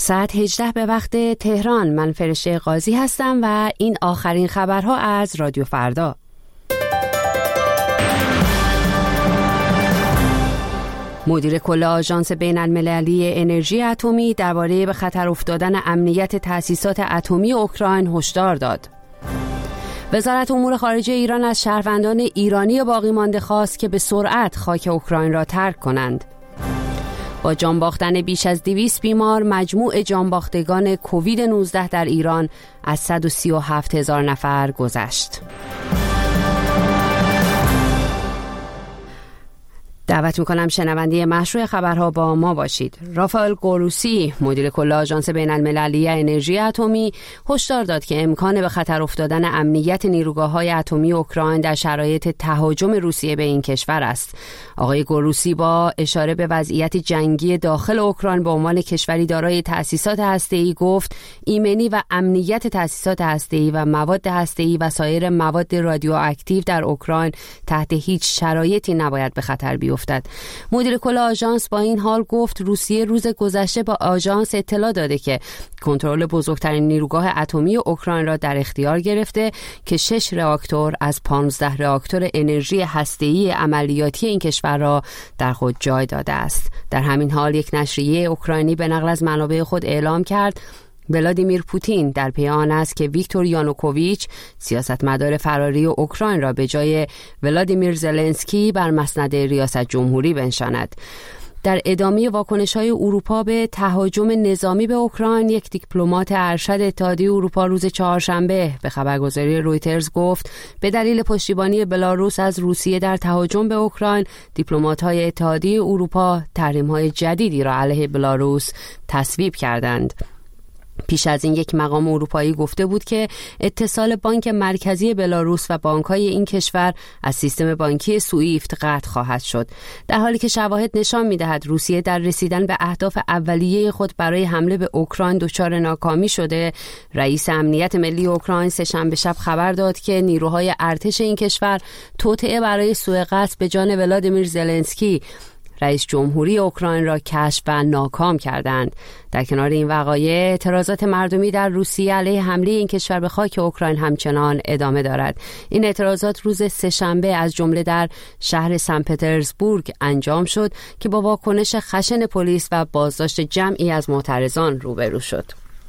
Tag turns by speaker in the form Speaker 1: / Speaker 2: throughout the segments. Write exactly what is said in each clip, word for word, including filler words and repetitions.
Speaker 1: ساعت هجده به وقت تهران. من فرشته قاضی هستم و این آخرین خبرها از رادیو فردا. مدیر کل آژانس بین المللی انرژی اتمی درباره به خطر افتادن امنیت تأسیسات اتمی اوکراین هشدار داد. وزارت امور خارجه ایران از شهروندان ایرانی باقی مانده خواست که به سرعت خاک اوکراین را ترک کنند. با جان باختن بیش از دویست بیمار، مجموع جان باختگان کووید نوزده در ایران از صد و سی و هفت هزار نفر گذشت. دعوت میکنم شنونده مشروع خبرها با ما باشید. رافائل گروسی، مدیر کل آژانس بین المللی انرژی اتمی، هشدار داد که امکان به خطر افتادن امنیت نیروگاه‌های اتمی اوکراین در شرایط تهاجم روسیه به این کشور است. آقای گروسی با اشاره به وضعیت جنگی داخل اوکراین به عنوان کشوری دارای تأسیسات هسته‌ای گفت ایمنی و امنیت تأسیسات هسته‌ای و مواد هسته‌ای و سایر مواد رادیواکتیو در اوکراین تحت هیچ شرایطی نباید به خطر بیفتد. مدیر کل آژانس با این حال گفت روسیه روز گذشته با آژانس اطلاع داده که کنترل بزرگترین نیروگاه اتمی اوکراین را در اختیار گرفته که شش راکتور از پانزده راکتور انرژی هسته‌ای عملیاتی این کشور را در خود جای داده است. در همین حال یک نشریه اوکراینی به نقل از منابع خود اعلام کرد ولادیمیر پوتین در پی آن است که ویکتور یانوکوویچ سیاستمدار فراری اوکراین را به جای ولادیمیر زلنسکی بر مسند ریاست جمهوری بنشاند. در ادامه واکنش‌های اروپا به تهاجم نظامی به اوکراین، یک دیپلمات ارشد اتحادیه اروپا روز چهارشنبه به خبرگزاری رویترز گفت به دلیل پشتیبانی بلاروس از روسیه در تهاجم به اوکراین، دیپلمات‌های اتحادیه اروپا تحریم‌های جدیدی را علیه بلاروس تصویب کردند. پیش از این یک مقام اروپایی گفته بود که اتصال بانک مرکزی بلاروس و بانک‌های این کشور از سیستم بانکی سوئیفت قطع خواهد شد. در حالی که شواهد نشان می‌دهد روسیه در رسیدن به اهداف اولیه خود برای حمله به اوکراین دچار ناکامی شده، رئیس امنیت ملی اوکراین سه‌شنبه شب خبر داد که نیروهای ارتش این کشور توطئه برای سوء قصد به جان ولادیمیر زلنسکی رئیس جمهوری اوکراین را کشف و ناکام کردند. در کنار این وقایع، اعتراضات مردمی در روسیه علیه حمله این کشور به خاک اوکراین همچنان ادامه دارد. این اعتراضات روز سه‌شنبه از جمله در شهر سن پترزبورگ انجام شد که با واکنش خشن پلیس و بازداشت جمعی از معترضان روبرو شد.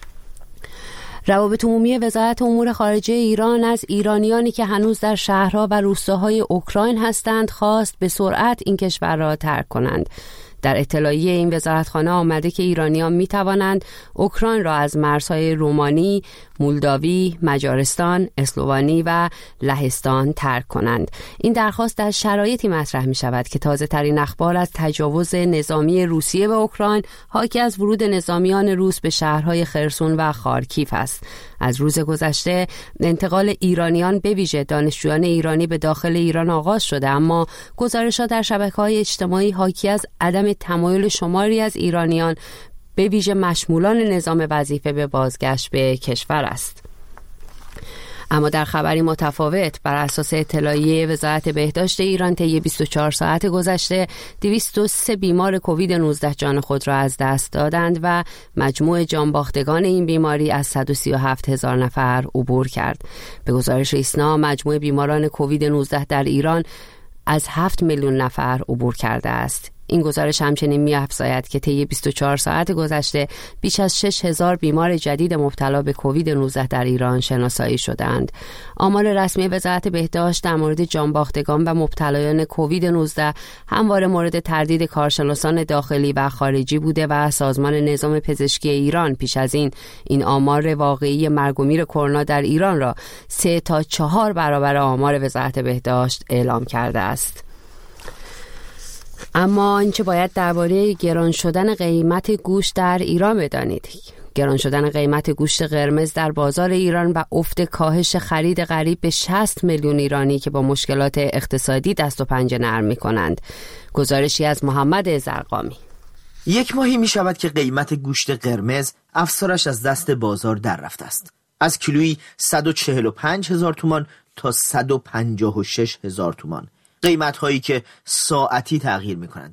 Speaker 1: روابط عمومی وزارت امور خارجه ایران از ایرانیانی که هنوز در شهرها و روستاهای اوکراین هستند خواست به سرعت این کشور را ترک کنند. در اطلاعیه این وزارتخانه آمده که ایرانیان می توانند اوکراین را از مرزهای رومانی، مولداوی، مجارستان، اسلوونی و لهستان ترک کنند. این درخواست در شرایطی مطرح می شود که تازه ترین اخبار از تجاوز نظامی روسیه به اوکراین حاکی از ورود نظامیان روس به شهرهای خرسون و خارکیف است. از روز گذشته انتقال ایرانیان به ویژه دانشجویان ایرانی به داخل ایران آغاز شده، اما گزارش‌ها در شبکه‌های اجتماعی حاکی از عدم تمایل شماری از ایرانیان به ویژه مشمولان نظام وظیفه به بازگشت به کشور است. اما در خبری متفاوت، بر اساس اطلاعیه وزارت بهداشت ایران طی بیست و چهار ساعت گذشته دویست و سه بیمار کووید نوزده جان خود را از دست دادند و مجموع جانباختگان این بیماری از صد و سی و هفت هزار نفر عبور کرد. به گزارش ایسنا، مجموع بیماران کووید نوزده در ایران از هفت میلیون نفر عبور کرده است. این گزارش همچنین می‌افزاید که طی بیست و چهار ساعت گذشته بیش از شش هزار بیمار جدید مبتلا به کووید نوزده در ایران شناسایی شدند. آمار رسمی وزارت بهداشت در مورد جانباختگان و مبتلایان کووید نوزده همواره مورد تردید کارشناسان داخلی و خارجی بوده و سازمان نظام پزشکی ایران پیش از این این آمار واقعی مرگ و میر کرونا در ایران را سه تا چهار برابر آمار وزارت بهداشت اعلام کرده است. اما آنچه باید درباره گران شدن قیمت گوشت در ایران بدانید: گران شدن قیمت گوشت قرمز در بازار ایران و افت کاهش خرید قریب به شصت میلیون ایرانی که با مشکلات اقتصادی دست و پنجه نرم می‌کنند. گزارشی از محمد زرقامی.
Speaker 2: یک ماهی می شود که قیمت گوشت قرمز افسارش از دست بازار در رفته است. از کیلویی صد و چهل و پنج هزار تومان تا صد و پنجاه و شش هزار تومان. قیمت هایی که ساعتی تغییر می کنند.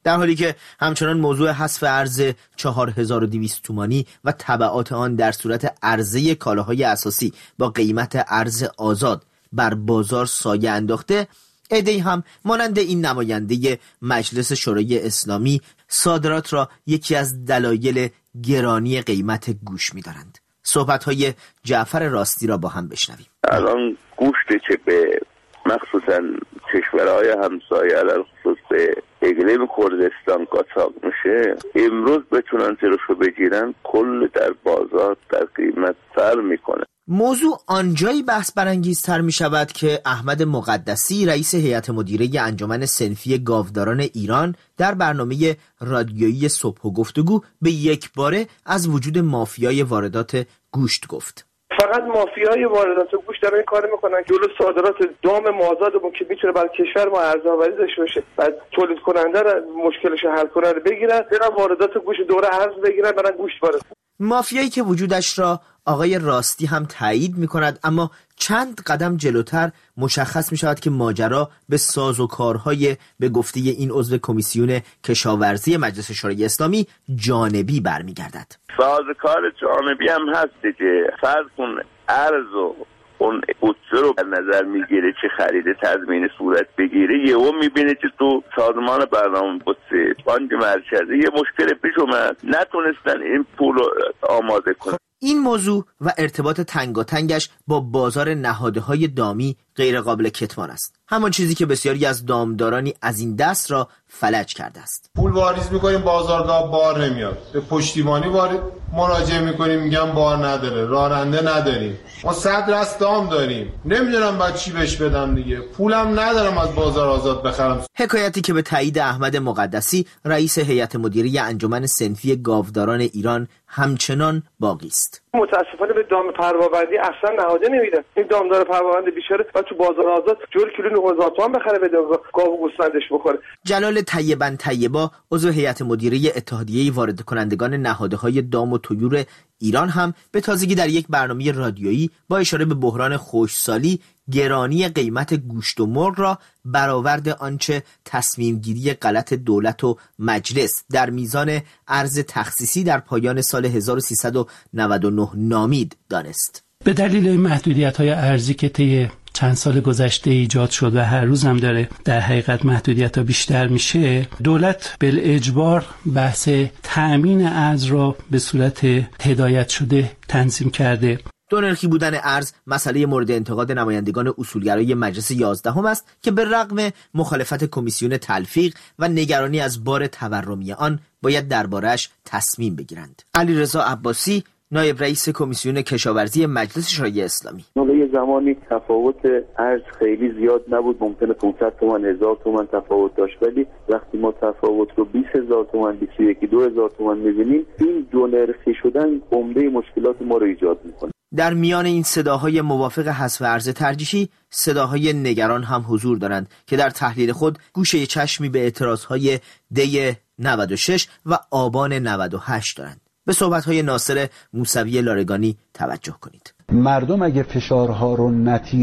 Speaker 2: در حالی که همچنان موضوع حذف ارز چهار هزار و دویست تومانی و تبعات آن در صورت عرضه کالاهای اساسی با قیمت ارز آزاد بر بازار سایه انداخته، عده‌ای هم مانند این نماینده مجلس شورای اسلامی صادرات را یکی از دلایل گرانی قیمت گوش می‌دارند. صحبت‌های جعفر راستی را با هم بشنویم.
Speaker 3: الان گوشت که به مخصوصا کشورهای همسایه علل خصوص به اقلیم کردستان قاچاق میشه، امروز بتونن ترشو بگیرن، کل در بازار در قیمت سر میکنه.
Speaker 2: موضوع آنجایی بحث برانگیزتر می شود که احمد مقدسی رئیس هیئت مدیره انجمن صنفی گاوداران ایران در برنامه رادیویی صبح و گفتگو به یک باره از وجود مافیای واردات گوشت گفت.
Speaker 4: فقط مافیای واردات گوشت دارن این کارو میکنن که جلو صادرات دام مازادمون که میتونه برای کشور ما ارزآوری داشته باشه، بعد تولید کننده رو مشکلش حل کنه رو بگیرن، برن واردات گوشت دوره ارز بگیرن، برن گوشت وارد.
Speaker 2: مافیایی که وجودش را آقای راستی هم تایید می کند، اما چند قدم جلوتر مشخص می شود که ماجرا به ساز و کارهای به گفته این عضو کمیسیون کشاورزی مجلس شورای اسلامی جانبی برمیگردد.
Speaker 3: ساز کار جانبی هم هست که فرض کن ارز و اون بودجه رو در نظر میگیره که خرید تضمین صورت بگیره، یهو میبینه که تو سازمان برنامه بودجه بانک مرکزی یه مشکل پیش اومد، نتونستن این پول رو آماده کنن.
Speaker 2: این موضوع و ارتباط تنگاتنگش با بازار نهادهای دامی غیر قابل کتمان است، همان چیزی که بسیاری از دامدارانی از این دست را فلج کرده است.
Speaker 5: پول واریز میکنیم بازارگاه بار نمیاد، به پشتیبانی وارد مراجعه میکنیم میگم بار نداره، راننده نداریم، ما صد رست دام داریم، نمیدونم بعد چی بهش بدم دیگه، پولم ندارم از بازار آزاد بخرم.
Speaker 2: حکایتی که به تایید احمد مقدسی رئیس هیئت مدیره انجمن صنفی گاوداران ایران همچنان باقی است.
Speaker 4: متاسفانه به دام پروابندی اصلا نهاده نمیدن. این دامدار پروابند بیچاره بعد تو بازار آزاد جور کیلو نه هزار تومان بخره بده گاو گوسفندش بخوره.
Speaker 2: جلال طیبن طیبا عضو هیئت مدیره اتحادیه وارد کنندگان نهادهای دام و طیور ایران هم به تازگی در یک برنامه رادیویی با اشاره به بحران خشکسالی گرانی قیمت گوشت و مرغ را برآورد آنچه تصمیم گیری غلط دولت و مجلس در میزان ارز تخصیصی در پایان سال هزار و سیصد و نود و نه نامید دانست.
Speaker 6: به دلیل محدودیت‌های ارزی که طی چند سال گذشته ایجاد شد و هر روز هم داره در حقیقت محدودیت‌ها بیشتر میشه، دولت بالاجبار بحث تأمین ارز را به صورت هدایت شده تنظیم کرده.
Speaker 2: دو نرخی بودن ارز مسئله مورد انتقاد نمایندگان اصولگرای مجلس یازدهم است که به رغم مخالفت کمیسیون تلفیق و نگرانی از بار تورمی آن باید درباره‌اش تصمیم بگیرند. علیرضا عباسی نایب رئیس کمیسیون کشاورزی مجلس شورای اسلامی:
Speaker 7: یه زمانی تفاوت ارز خیلی زیاد نبود، ممکنه پانصد تومان هزار تومان تفاوت داشت، ولی وقتی ما تفاوت رو بیست هزار تومان بیست و یک دو هزار تومان می‌بینیم، این دو نرخی شدن عمده مشکلات ما رو ایجاد می‌کنه.
Speaker 2: در میان این صداهای موافق حذف ارز ترجیحی صداهای نگران هم حضور دارند که در تحلیل خود گوشه چشمی به اعتراضهای دی نود و شش و آبان نود و هشت دارند. به صحبت‌های ناصر موسوی لارگانی توجه کنید.
Speaker 8: مردم اگه فشارها رو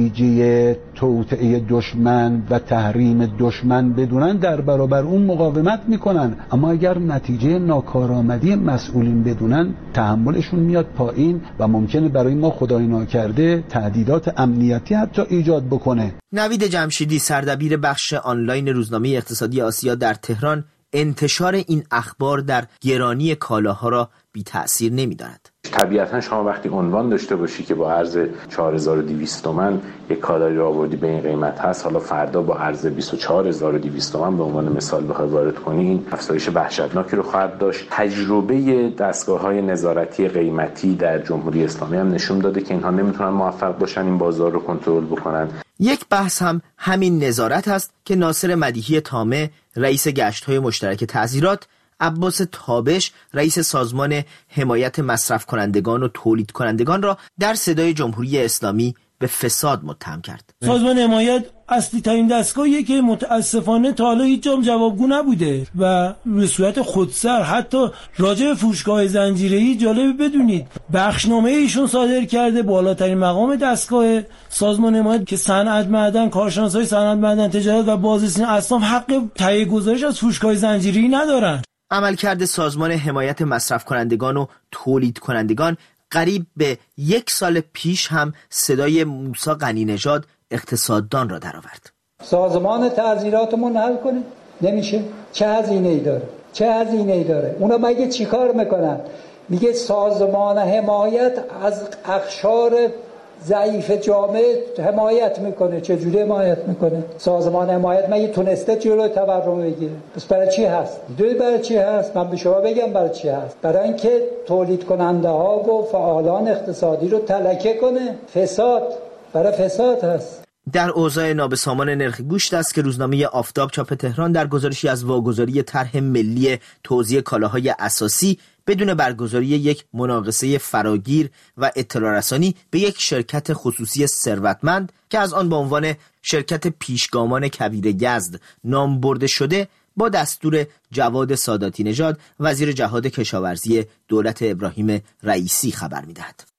Speaker 8: نتیجه توطئه دشمن و تحریم دشمن بدونن در برابر اون مقاومت میکنن، اما اگر نتیجه ناکارآمدی مسئولین بدونن تحملشون میاد پایین و ممکنه برای ما خدای ناکرده تهدیدات امنیتی حتی ایجاد بکنه.
Speaker 2: نوید جمشیدی سردبیر بخش آنلاین روزنامه اقتصادی آسیا در تهران انتشار این اخبار در گرانی کالاها را بی تأثیر نمی‌داند.
Speaker 9: طبیعتا شما وقتی عنوان داشته باشی که با ارز چهار هزار و دویست تومان یک کالایی رو آوردی به این قیمت هست، حالا فردا با ارز بیست و چهار هزار و دویست تومان به عنوان مثال بخوای وارد کنی، این افزایش وحشتناکی رو خواهد داشت. تجربه دستگاه‌های نظارتی قیمتی در جمهوری اسلامی هم نشون داده که اینها نمیتونن موفق باشن این بازار رو کنترل بکنن. یک بحث هم همین نظارت است که ناصر مدیحی طامع رئیس گشت‌های مشترک تعزیرات، عباس تابش رئیس سازمان حمایت مصرف کنندگان و تولید کنندگان را در صدای جمهوری اسلامی
Speaker 2: به فساد متهم کرد.
Speaker 10: سازمان حمایت اصلی ترین دستگاهیه که متاسفانه تا حالا هیچ جام جوابگو نبوده و به صورت خودسر حتی راجع به فروشگاه زنجیره‌ای جالب بدونید بخشنامه ایشون صادر کرده بالاترین مقام دستگاه سازمان حمایت که صنعت معدن، کارشناسای صنعت معدن، تجارت و بازرسی اصناف حق تهیه گزارش از فروشگاه زنجیره‌ای ندارن.
Speaker 2: عملکرد سازمان حمایت مصرف کنندگان و تولید کنندگان قریب به یک سال پیش هم صدای موسی غنی نژاد اقتصاددان را درآورد.
Speaker 11: سازمان تعزیراتمون حل کنه نمیشه. چه هزینه‌ای داره؟ چه هزینه‌ای داره؟ اونا مگه چیکار میکنن؟ میگه سازمان حمایت از اقشار ضعیف جامعه حمایت میکنه. چه جوری حمایت میکنه؟ سازمان حمایت مگه تونسته جلوی تورم بگیره؟ پس برای چی هست؟ میدونید برای چی هست؟ من به شما بگم برای چی هست. برای اینکه تولید کننده ها و فعالان اقتصادی رو تلکه کنه. فساد، برای فساد هست.
Speaker 2: در اوضاع نابسامان نرخ گوشت است که روزنامه آفتاب چاپ تهران در گزارشی از واگذاری طرح ملی توزیع کالاهای اساسی بدون برگزاری یک مناقصه فراگیر و اطلاع رسانی به یک شرکت خصوصی ثروتمند که از آن به عنوان شرکت پیشگامان کبیر یزد نام برده شده با دستور جواد ساداتی نژاد وزیر جهاد کشاورزی دولت ابراهیم رئیسی خبر می‌دهد.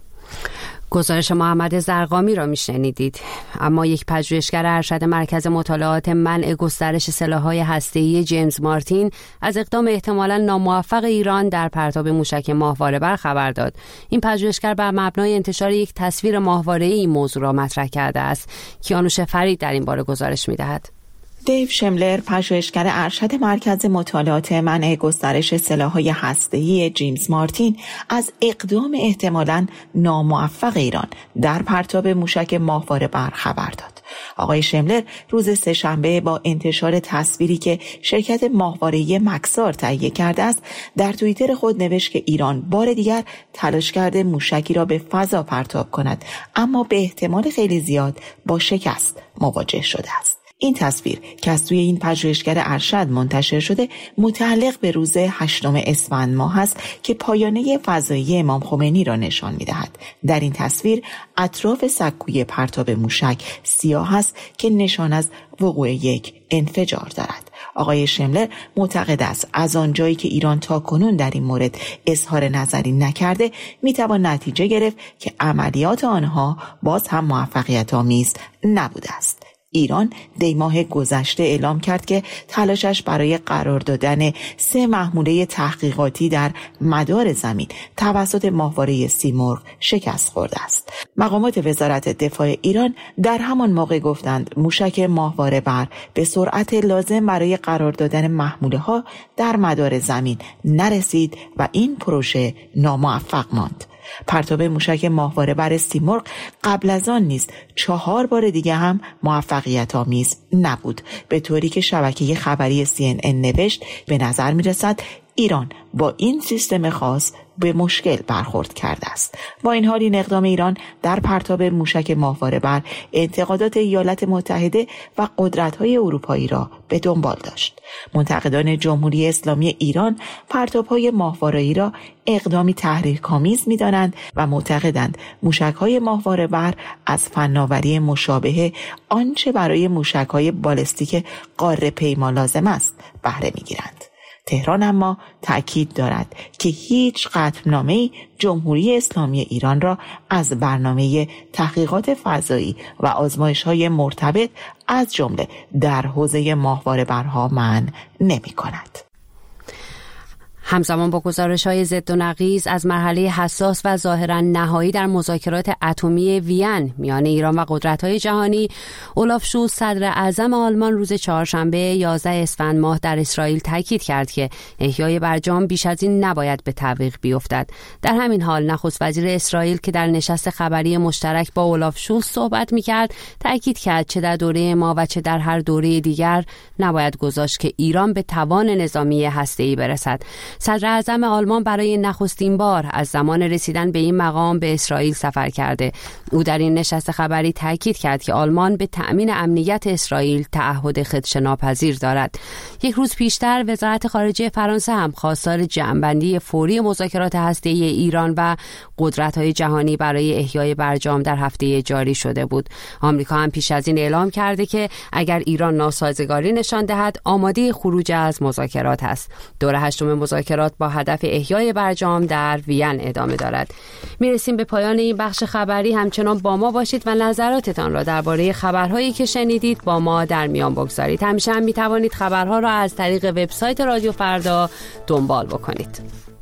Speaker 1: گزارش محمد زرقامی را میشنیدید. اما یک پژوهشگر ارشد مرکز مطالعات منع گسترش سلاح‌های هسته‌ای جیمز مارتین از اقدام احتمالاً ناموفق ایران در پرتاب موشک ماهواره‌بر خبر داد. این پژوهشگر بر مبنای انتشار یک تصویر ماهواره‌ای این موضوع را مطرح کرده است. کیانوش فرید در این باره گزارش می‌دهد.
Speaker 12: دیو شملر، پژوهشگر ارشد مرکز مطالعات منع گسترش سلاح‌های هسته‌ای جیمز مارتین، از اقدام احتمالاً ناموفق ایران در پرتاب موشک ماهواره‌بر خبر داد. آقای شملر روز سه‌شنبه با انتشار تصویری که شرکت ماهواره‌ای مکسار تهیه کرده است، در توییتر خود نوشت که ایران بار دیگر تلاش کرده موشکی را به فضا پرتاب کند، اما به احتمال خیلی زیاد با شکست مواجه شده است. این تصویر که از توی این پژوهشگر ارشد منتشر شده متعلق به روز هشتم اسفند ماه است که پایانه فضایی امام خمینی را نشان می‌دهد. در این تصویر اطراف سکوی پرتاب موشک سیاه است که نشان از وقوع یک انفجار دارد. آقای شملر معتقد است از آنجایی که ایران تا کنون در این مورد اظهار نظری نکرده میتوان نتیجه گرفت که عملیات آنها باز هم موفقیت آمیز نبوده است. ایران دی ماه گذشته اعلام کرد که تلاشش برای قرار دادن سه محموله تحقیقاتی در مدار زمین توسط ماهواره سیمرغ شکست خورده است. مقامات وزارت دفاع ایران در همان موقع گفتند موشک ماهواره‌بر به سرعت لازم برای قرار دادن محموله ها در مدار زمین نرسید و این پروژه ناموفق ماند. پرتاب موشک ماهواره‌بر سیمرغ قبل از آن نیز چهار بار دیگه هم موفقیت آمیز نبود، به طوری که شبکه خبری سی ان ان نوشت به نظر می رسد ایران با این سیستم خاص به مشکل برخورد کرده است. با این حال این اقدام ایران در پرتاب موشک ماهواره‌بر انتقادات ایالات متحده و قدرت‌های اروپایی را به دنبال داشت. منتقدان جمهوری اسلامی ایران پرتاب‌های ماهواره‌ای را اقدامی تحریک‌آمیز می‌دانند و معتقدند موشک‌های ماهواره‌بر از فناوری مشابه آنچه برای موشک‌های بالستیک قاره پیما لازم است بهره می‌گیرند. تهران اما تأکید دارد که هیچ قطعنامه‌ای جمهوری اسلامی ایران را از برنامه تحقیقات فضایی و آزمایش‌های مرتبط از جمله در حوزه ماهواره‌برها منع نمی‌کند.
Speaker 1: همزمان با گزارش‌های ضد و نقیض از مرحله حساس و ظاهراً نهایی در مذاکرات اتمی وین میان ایران و قدرت‌های جهانی، اولاف شولز صدر اعظم آلمان روز چهارشنبه یازده اسفند ماه در اسرائیل تاکید کرد که احیای برجام بیش از این نباید به تعویق بیفتد. در همین حال نخست وزیر اسرائیل که در نشست خبری مشترک با اولاف شولز صحبت می‌کرد، تاکید کرد چه در دوره ما و چه در هر دوره دیگر نباید گذاشت که ایران به توان نظامی هسته‌ای برسد. صدر اعظم آلمان برای نخستین بار از زمان رسیدن به این مقام به اسرائیل سفر کرده. او در این نشست خبری تاکید کرد که آلمان به تأمین امنیت اسرائیل تعهد خدشه‌ناپذیر دارد. یک روز پیشتر وزارت خارجه فرانسه هم خواستار جمع‌بندی فوری مذاکرات هسته‌ای ایران و قدرت‌های جهانی برای احیای برجام در هفته جاری شده بود. آمریکا هم پیش از این اعلام کرده که اگر ایران ناسازگاری نشان دهد آماده خروج از مذاکرات است. دور هشتم مذاکرات با هدف احیای برجام در وین ادامه دارد. میرسیم به پایان این بخش خبری. همچنان با ما باشید و نظراتتان را درباره خبرهایی که شنیدید با ما در میان بگذارید. همیشه هم میتوانید خبرها را از طریق وبسایت رادیو فردا دنبال بکنید.